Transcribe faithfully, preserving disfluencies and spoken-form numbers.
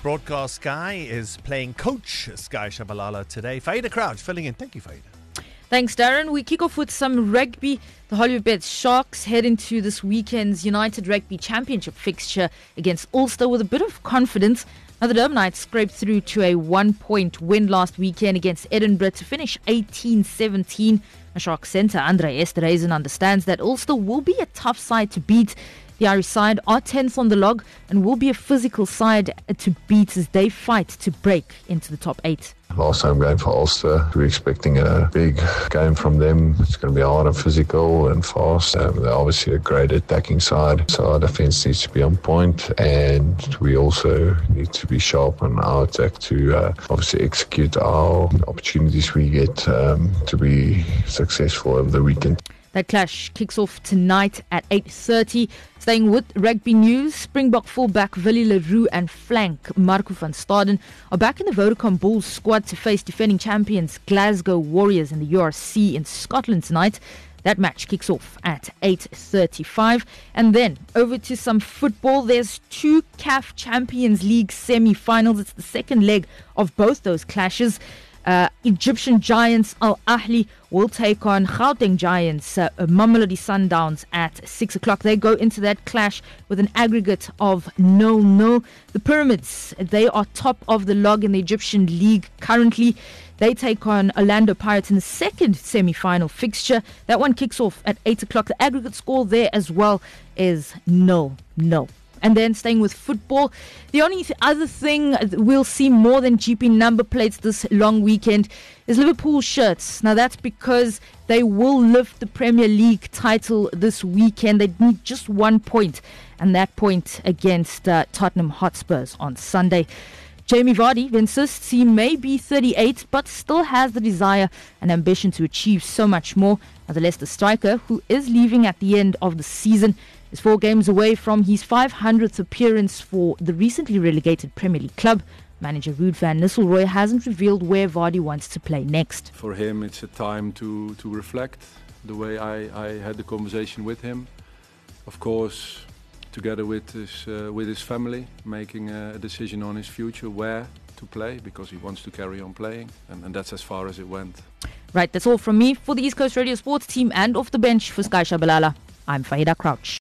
Broadcast Sky is playing coach Sky Shabalala today. Faida Crouch filling in. Thank you, Faida. Thanks, Darren. We kick off with some rugby. The Hollywood Sharks head into this weekend's United Rugby Championship fixture against Ulster with a bit of confidence. Now, the Durban Knights scraped through to a one-point win last weekend against Edinburgh to finish eighteen seventeen. A Sharks centre, Andre Esterhuizen, understands that Ulster will be a tough side to beat. The Irish side are tenth on the log and will be a physical side to beat as they fight to break into the top eight. Last home game for Ulster, we're expecting a big game from them. It's going to be hard and physical and fast. Um, they're obviously a great attacking side, so our defence needs to be on point, and we also need to be sharp on our attack to uh, obviously execute our opportunities we get um, to be successful over the weekend. That clash kicks off tonight at eight thirty. Staying with rugby news, Springbok fullback Willie Leroux and flank Marco van Staden are back in the Vodacom Bulls squad to face defending champions Glasgow Warriors in the U R C in Scotland tonight. That match kicks off at eight thirty-five. And then over to some football. There's two C A F Champions League semi-finals. It's the second leg of both those clashes. Uh, Egyptian giants Al Ahly will take on Gauteng giants uh, Mamelodi Sundowns at six o'clock. They go into that clash with an aggregate of nil nil. The Pyramids, they are top of the log in the Egyptian league currently. They take on Orlando Pirates in the second semi-final fixture. That one kicks off at eight o'clock. The aggregate score there as well is nil nil. And then staying with football, the only th- other thing we'll see more than G P number plates this long weekend is Liverpool shirts. Now that's because they will lift the Premier League title this weekend. They need just one point, and that point against uh, Tottenham Hotspurs on Sunday. Jamie Vardy insists he may be thirty-eight, but still has the desire and ambition to achieve so much more. Now, the Leicester striker, who is leaving at the end of the season, is four games away from his five hundredth appearance for the recently relegated Premier League club. Manager Ruud van Nistelrooy hasn't revealed where Vardy wants to play next. For him, it's a time to, to reflect the way I, I had the conversation with him. Of course, together with his, uh, with his family, making a decision on his future, where to play, because he wants to carry on playing, and, and that's as far as it went. Right, that's all from me. For the East Coast Radio Sports team and Off the Bench for Sky Shabalala, I'm Faida Crouch.